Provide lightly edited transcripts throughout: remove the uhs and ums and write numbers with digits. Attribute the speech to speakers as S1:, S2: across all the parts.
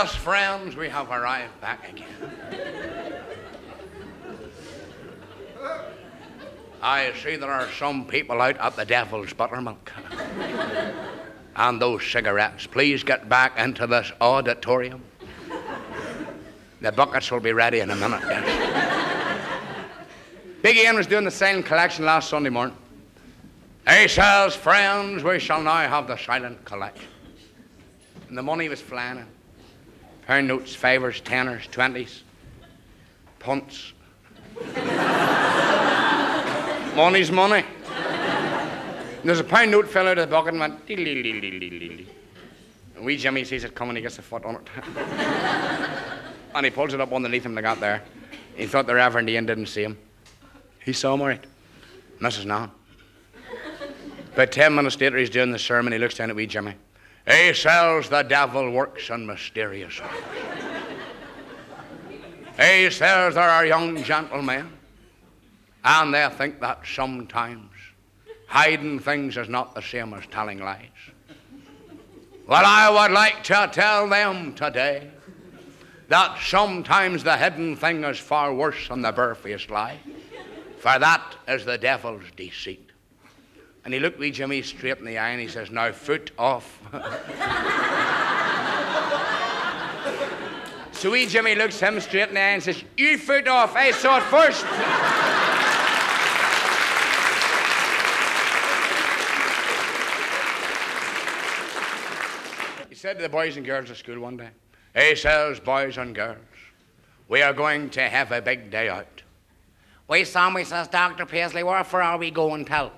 S1: Yes, friends, we have arrived back again. I see there are some people out at the Devil's Buttermilk. And those cigarettes. Please get back into this auditorium. The buckets will be ready in a minute. Yes. Big Ian was doing the silent collection last Sunday morning. He says, friends, we shall now have the silent collection. And the money was flying in. Pound notes, fivers, tenors, 20s, punts. Money's money. And there's a pound note fell out of the bucket and went dee-dee-dee-dee-dee-dee. And wee Jimmy sees it coming, he gets a foot on it. And he pulls it up underneath him, they got there. He thought the Reverend Ian didn't see him. He saw him all right. Mrs. Nan. About 10 minutes later, he's doing the sermon, he looks down at wee Jimmy. He says the devil works in mysterious ways. He says there are young gentlemen, and they think that sometimes hiding things is not the same as telling lies. Well, I would like to tell them today that sometimes the hidden thing is far worse than the bare-faced lie, for that is the devil's deceit. And he looked wee Jimmy straight in the eye and he says, now foot off. So wee Jimmy looks him straight in the eye and says, you foot off, I saw it first. He said to the boys and girls at school one day, he says, boys and girls, we are going to have a big day out. Why, Sammy, says Dr. Paisley, wherefore are we going till?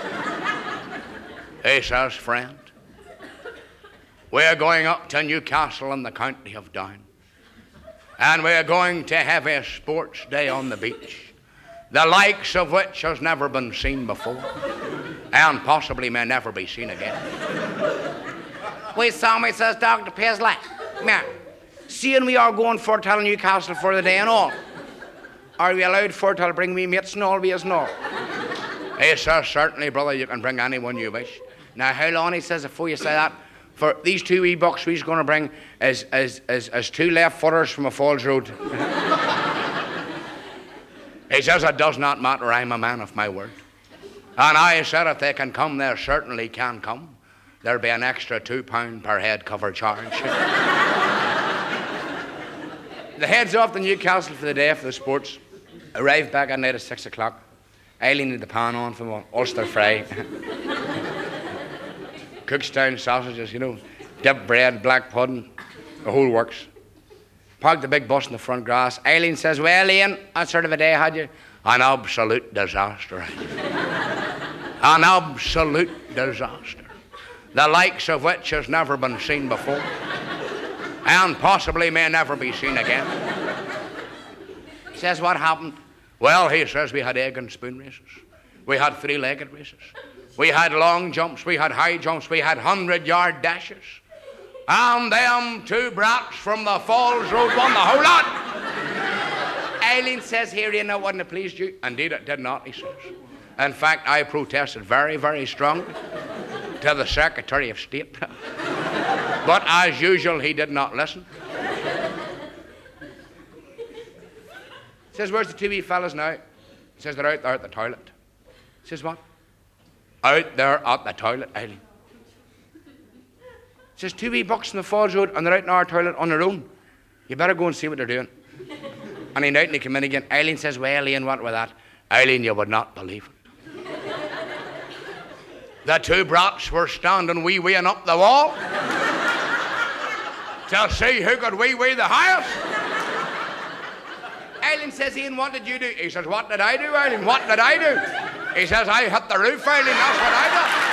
S1: He says, friend, we are going up to Newcastle in the county of Down. And we are going to have a sports day on the beach, the likes of which has never been seen before, and possibly may never be seen again. Wait, Sammy, says Dr. Paisley, man, seeing we are going for till Newcastle for the day and all, are we allowed for till bring me mates and all we as and all? He says, certainly, brother, you can bring anyone you wish. Now, how long, he says, before you say that, for these two wee bucks we're going to bring is two left footers from a Falls Road. He says, it does not matter, I'm a man of my word. And I said, if they can come, they certainly can come. There'll be an extra £2 per head cover charge. The heads off to Newcastle for the day for the sports. Arrived back at night at 6 o'clock. Eileen had the pan on for one, Ulster fry. Cookstown sausages, you know, dipped bread, black pudding, the whole works. Parked the big bus in the front grass. Eileen says, well, Ian, what sort of a day had you? An absolute disaster. An absolute disaster. The likes of which has never been seen before, and possibly may never be seen again. He says, what happened? Well, he says, we had egg and spoon races. We had three-legged races. We had long jumps. We had high jumps. We had 100-yard dashes. And them two brats from the Falls Road won the whole lot. Eileen says, here, Ian, that wouldn't have pleased you. Indeed, it did not, he says. In fact, I protested very, very strongly to the Secretary of State. But as usual, he did not listen. He says, where's the two wee fellas now? He says, they're out there at the toilet. He says, what? Out there at the toilet, Eileen. He says, two wee bucks in the Falls Road and they're out in our toilet on their own. You better go and see what they're doing. And he out and he came in again. Eileen says, well, Ian, what with that? Eileen, you would not believe it. The two brats were standing wee-weeing up the wall to see who could wee-wee the highest. Eileen says, Ian, what did you do? He says, what did I do, Eileen? What did I do? He says, I hit the roof, Eileen, that's what I did.